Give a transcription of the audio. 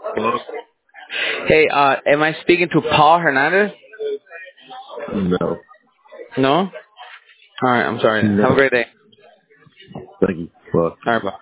Hello? Hey, am I speaking to Paul Hernandez? No. No? Alright, I'm sorry. Have a No. great day. Thank you. Bye. Alright, bye.